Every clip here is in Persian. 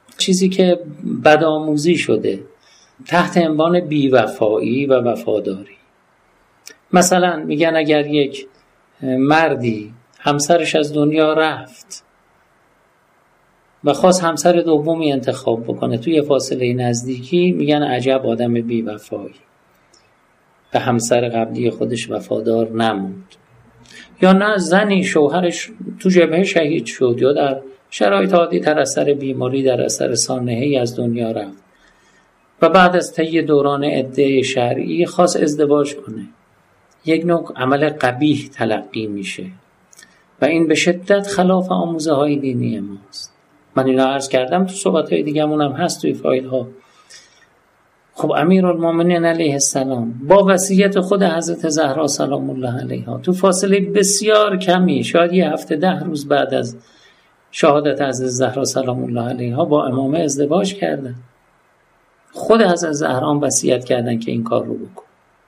چیزی که بدآموزی شده تحت عنوان بی‌وفایی و وفاداری. مثلا میگن اگر یک مردی همسرش از دنیا رفت و خواست همسر دومی انتخاب بکنه توی فاصله نزدیکی، میگن عجب آدم بی‌وفایی، به همسر قبلی خودش وفادار نموند. یا نه زنی شوهرش تو جبهه شهید شد یا در شرایط عادی در اثر بیماری در اثر سانحه‌ای از دنیا رفت و بعد از طی دوران عده شرعی خواست ازدواج کنه، یک نوع عمل قبیح تلقی میشه و این به شدت خلاف آموزه های دینی ماست. من اینا عرض کردم، تو صحبت های دیگه هم هست توی فایل ها. خب امیرالمومنین علیه السلام با وصیت خود حضرت زهرا سلام الله علیها تو فاصله بسیار کمی، شاید یه هفته 10 روز بعد از شهادت حضرت زهرا سلام الله علیها، با امامه ازدواج کردن. خود حضرت زهرا وصیت کردن که این کار رو بکن.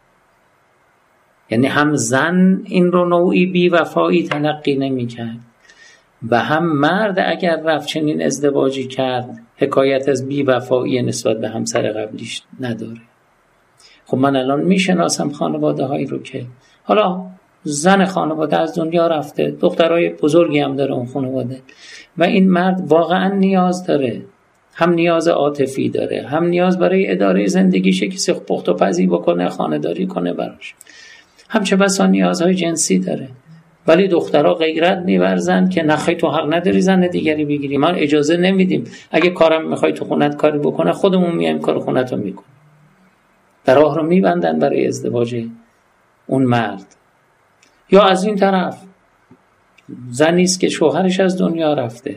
یعنی هم زن این رو نوعی بی‌وفایی تلقی نمی‌کرد و هم مرد اگر رفت چنین ازدواجی کرد حکایت از بی‌وفایی نسبت به همسر قبلیش نداره. خب من الان میشناسم خانواده هایی رو که حالا زن خانواده از دنیا رفته، دخترای بزرگی هم داره اون خانواده و این مرد واقعا نیاز داره، هم نیاز عاطفی داره، هم نیاز برای اداره زندگیشه کسی پخت و پزی بکنه، خانه‌داری کنه براش، هم چه بسا نیازهای جنسی داره. ولی دخترها غیرت می‌ورزن که نخی تو حق نداری زن دیگری بگیری، ما اجازه نمیدیم، اگه کارم میخوای تو خونت کاری بکنه خودمون میایم کار خونت رو میکنیم. در راه رو میبندن برای ازدواج اون مرد. یا از این طرف زنی است که شوهرش از دنیا رفته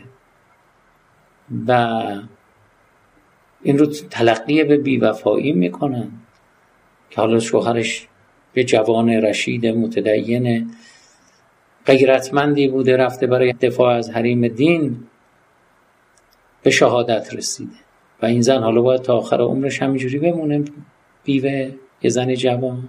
و این رو تلقی به بی‌وفایی میکنن که حالا شوهرش یه جوان رشید متدین غیرتمندی بوده، رفته برای دفاع از حریم دین به شهادت رسیده و این زن حالا باید تا آخر عمرش همینجوری بمونه بیوه، یه زن جوان.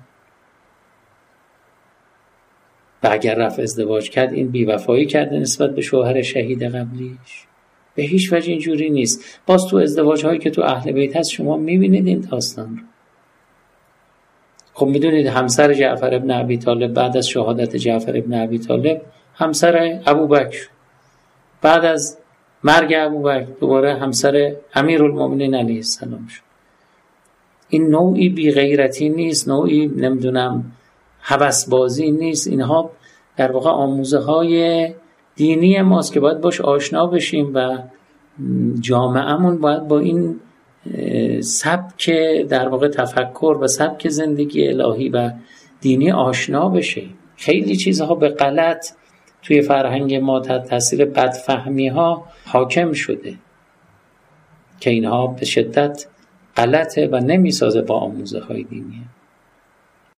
و اگر رفت ازدواج کرد این بی‌وفایی کرده نسبت به شوهر شهید قبلیش. به هیچ وجه اینجوری نیست. باز تو ازدواج هایی که تو اهل بیت هست شما میبینید این داستان رو. خب میدونید همسر جعفر ابن ابی طالب بعد از شهادت جعفر ابن ابی طالب همسر ابوبکر، بعد از مرگ ابوبکر دوباره همسر امیرالمومنین علیه السلام شد. این نوعی بی‌غیرتی نیست، نوعی نمیدونم هوسبازی نیست، اینها در واقع آموزه های دینی ماست که باید باش آشنا بشیم و جامعهمون باید با این سبک در واقع تفکر و سبک زندگی الهی و دینی آشنا بشه. خیلی چیزها به غلط توی فرهنگ ما تحت تاثیر بدفهمی ها حاکم شده که اینها به شدت غلطه و نمیسازه با آموزه های دینی.